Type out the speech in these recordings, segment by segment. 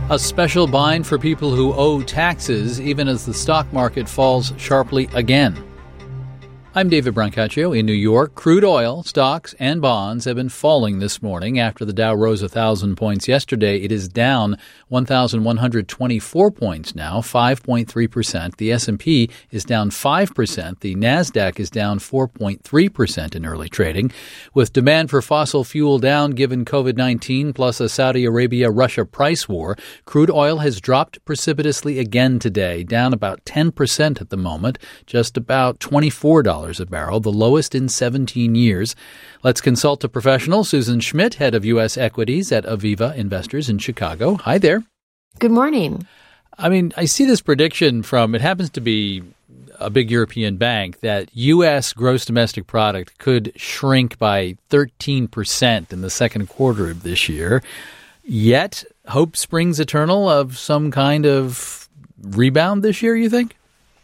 A special bind for people who owe taxes, even as the stock market falls sharply again. I'm David Brancaccio in New York. Crude oil, stocks, and bonds have been falling this morning. After the Dow rose 1,000 points yesterday, it is down 1,124 points now, 5.3%. The S&P is down 5%. The Nasdaq is down 4.3% in early trading. With demand for fossil fuel down given COVID-19 plus a Saudi Arabia-Russia price war, crude oil has dropped precipitously again today, down about 10% at the moment, just about $24 a barrel, the lowest in 17 years. Let's consult a professional. Susan Schmidt, head of U.S. equities at Aviva Investors in Chicago. Hi there. Good morning. I see this prediction from, it happens to be a big European bank, that U.S. gross domestic product could shrink by 13% in the second quarter of this year. Yet, hope springs eternal of some kind of rebound this year, you think?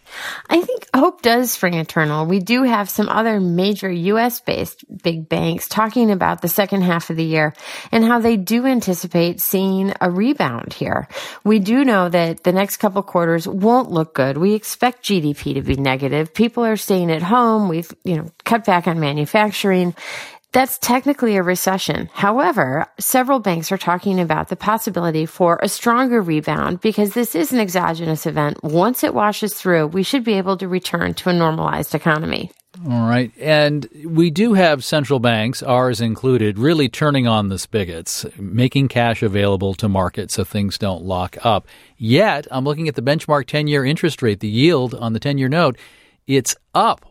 I think hope does spring eternal. We do have some other major U.S.-based big banks talking about the second half of the year and how they do anticipate seeing a rebound here. We do know that the next couple quarters won't look good. We expect GDP to be negative. People are staying at home. We've, cut back on manufacturing. That's technically a recession. However, several banks are talking about the possibility for a stronger rebound because this is an exogenous event. Once it washes through, we should be able to return to a normalized economy. All right. And we do have central banks, ours included, really turning on the spigots, making cash available to markets so things don't lock up. Yet, I'm looking at the benchmark 10-year interest rate, the yield on the 10-year note. It's up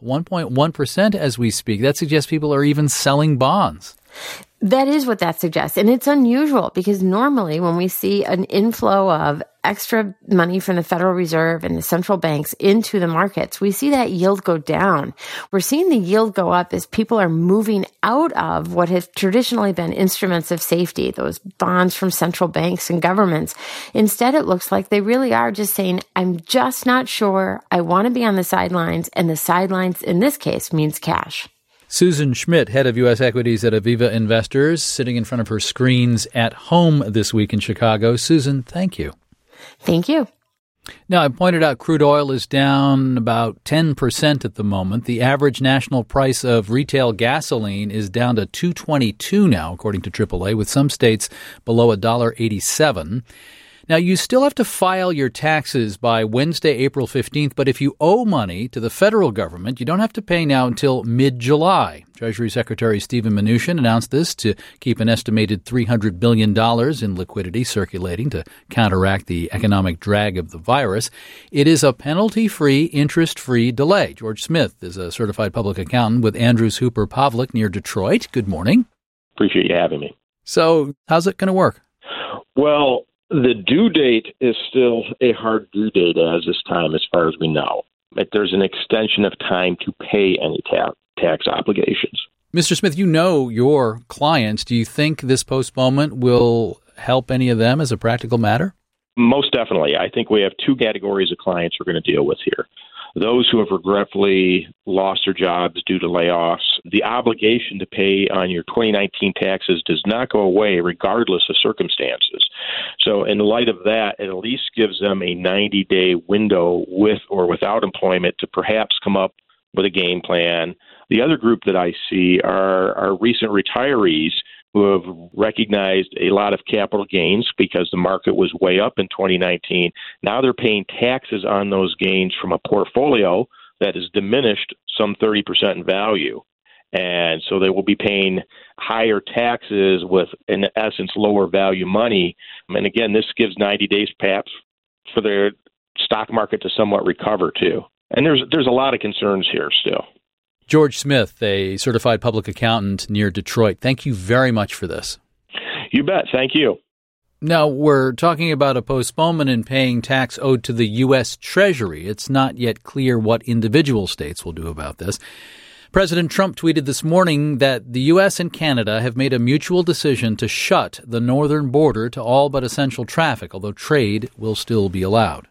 1.1% as we speak. That suggests people are even selling bonds. That is what that suggests. And it's unusual because normally when we see an inflow of extra money from the Federal Reserve and the central banks into the markets, we see that yield go down. We're seeing the yield go up as people are moving out of what has traditionally been instruments of safety, those bonds from central banks and governments. Instead, it looks like they really are just saying, I'm just not sure. I want to be on the sidelines. And the sidelines in this case means cash. Susan Schmidt, head of U.S. equities at Aviva Investors, sitting in front of her screens at home this week in Chicago. Susan, thank you. Thank you. Now, I pointed out crude oil is down about 10% at the moment. The average national price of retail gasoline is down to $2.22 now, according to AAA, with some states below $1.87. Now, you still have to file your taxes by Wednesday, April 15th, but if you owe money to the federal government, you don't have to pay now until mid-July. Treasury Secretary Steven Mnuchin announced this to keep an estimated $300 billion in liquidity circulating to counteract the economic drag of the virus. It is a penalty-free, interest-free delay. George Smith is a certified public accountant with Andrews Hooper Pavlik near Detroit. Good morning. Appreciate you having me. So how's it going to work? Well, the due date is still a hard due date as this time, as far as we know. But there's an extension of time to pay any tax obligations. Mr. Smith, you know your clients. Do you think this postponement will help any of them as a practical matter? Most definitely. I think we have two categories of clients we're going to deal with here. Those who have regretfully lost their jobs due to layoffs. The obligation to pay on your 2019 taxes does not go away regardless of circumstances. So in light of that, it at least gives them a 90-day window with or without employment to perhaps come up with a game plan. The other group that I see are recent retirees who have recognized a lot of capital gains because the market was way up in 2019. Now they're paying taxes on those gains from a portfolio that is diminished some 30% in value. And so they will be paying higher taxes with, in essence, lower value money. And again, this gives 90 days perhaps for their stock market to somewhat recover too. And there's a lot of concerns here still. George Smith, a certified public accountant near Detroit. Thank you very much for this. You bet. Thank you. Now, we're talking about a postponement in paying tax owed to the U.S. Treasury. It's not yet clear what individual states will do about this. President Trump tweeted this morning that the U.S. and Canada have made a mutual decision to shut the northern border to all but essential traffic, although trade will still be allowed.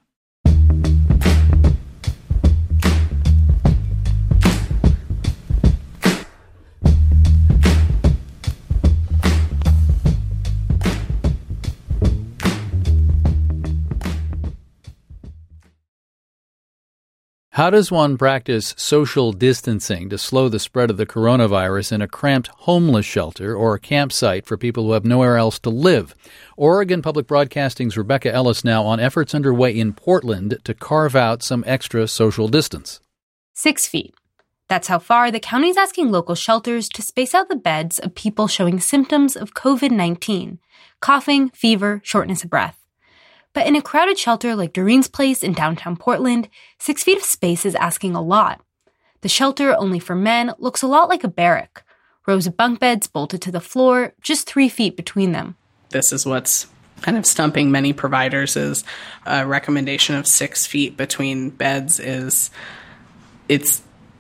How does one practice social distancing to slow the spread of the coronavirus in a cramped homeless shelter or a campsite for people who have nowhere else to live? Oregon Public Broadcasting's Rebecca Ellis now on efforts underway in Portland to carve out some extra social distance. 6 feet. That's how far the county's asking local shelters to space out the beds of people showing symptoms of COVID-19, coughing, fever, shortness of breath. But in a crowded shelter like Doreen's Place in downtown Portland, 6 feet of space is asking a lot. The shelter, only for men, looks a lot like a barrack. Rows of bunk beds bolted to the floor, just 3 feet between them. This is what's kind of stumping many providers is a recommendation of 6 feet between beds is it's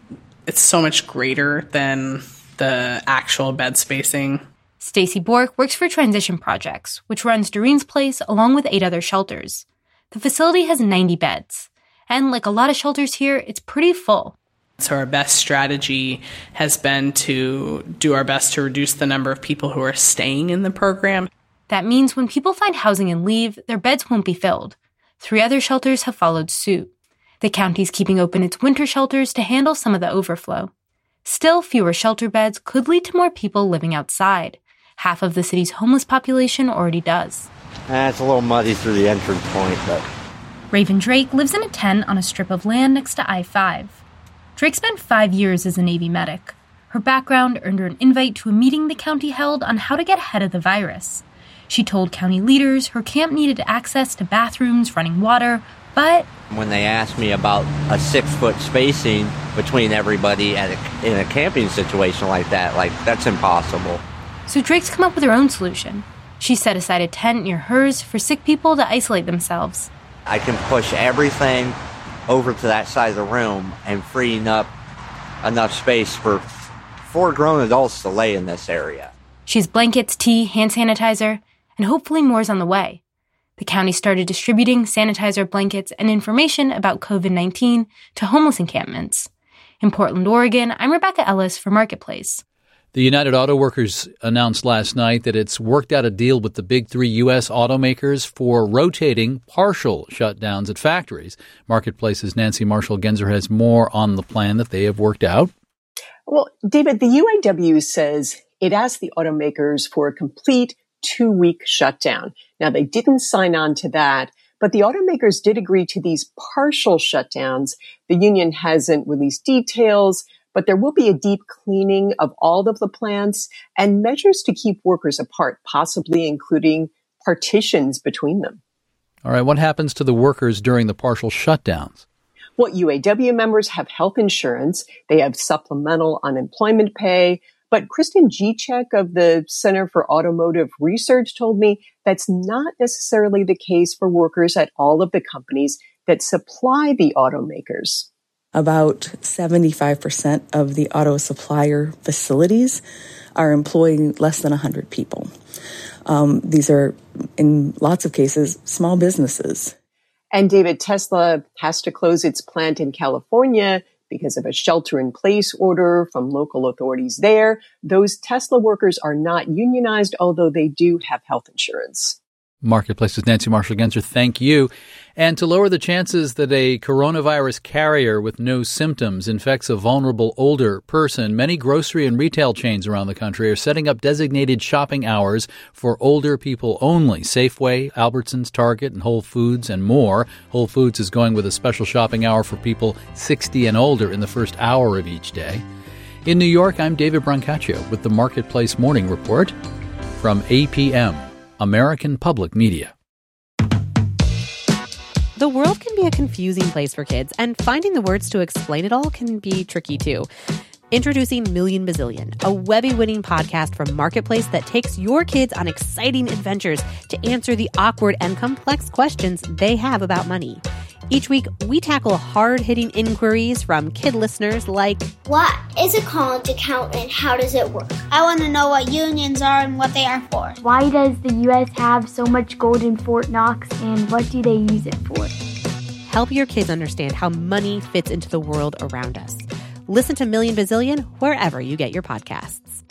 so much greater than the actual bed spacing. Stacy Bork works for Transition Projects, which runs Doreen's Place along with 8 other shelters. The facility has 90 beds. And like a lot of shelters here, it's pretty full. So our best strategy has been to do our best to reduce the number of people who are staying in the program. That means when people find housing and leave, their beds won't be filled. 3 other shelters have followed suit. The county's keeping open its winter shelters to handle some of the overflow. Still, fewer shelter beds could lead to more people living outside. Half of the city's homeless population already does. It's a little muddy through the entrance point, but... Raven Drake lives in a tent on a strip of land next to I-5. Drake spent 5 years as a Navy medic. Her background earned her an invite to a meeting the county held on how to get ahead of the virus. She told county leaders her camp needed access to bathrooms, running water, but... When they asked me about a 6-foot spacing between everybody in a camping situation like that, that's impossible. So Drake's come up with her own solution. She set aside a tent near hers for sick people to isolate themselves. I can push everything over to that side of the room and freeing up enough space for 4 grown adults to lay in this area. She has blankets, tea, hand sanitizer, and hopefully more is on the way. The county started distributing sanitizer, blankets, and information about COVID-19 to homeless encampments. In Portland, Oregon, I'm Rebecca Ellis for Marketplace. The United Auto Workers announced last night that it's worked out a deal with the big 3 U.S. automakers for rotating partial shutdowns at factories. Marketplace's Nancy Marshall-Genzer has more on the plan that they have worked out. Well, David, the UAW says it asked the automakers for a complete 2-week shutdown. Now, they didn't sign on to that, but the automakers did agree to these partial shutdowns. The union hasn't released details, but there will be a deep cleaning of all of the plants and measures to keep workers apart, possibly including partitions between them. All right, what happens to the workers during the partial shutdowns? Well, UAW members have health insurance. They have supplemental unemployment pay. But Kristen Gicek of the Center for Automotive Research told me that's not necessarily the case for workers at all of the companies that supply the automakers. About 75% of the auto supplier facilities are employing less than 100 people. These are, in lots of cases, small businesses. And David, Tesla has to close its plant in California because of a shelter-in-place order from local authorities there. Those Tesla workers are not unionized, although they do have health insurance. Marketplace's Nancy Marshall-Genzer, thank you. And to lower the chances that a coronavirus carrier with no symptoms infects a vulnerable older person, many grocery and retail chains around the country are setting up designated shopping hours for older people only. Safeway, Albertsons, Target, and Whole Foods, and more. Whole Foods is going with a special shopping hour for people 60 and older in the first hour of each day. In New York, I'm David Brancaccio with the Marketplace Morning Report from APM. American Public Media. The world can be a confusing place for kids, and finding the words to explain it all can be tricky too. Introducing Million Bazillion, a Webby-winning podcast from Marketplace that takes your kids on exciting adventures to answer the awkward and complex questions they have about money. Each week, we tackle hard-hitting inquiries from kid listeners like, what is a college account and how does it work? I want to know what unions are and what they are for. Why does the U.S. have so much gold in Fort Knox and what do they use it for? Help your kids understand how money fits into the world around us. Listen to Million Bazillion wherever you get your podcasts.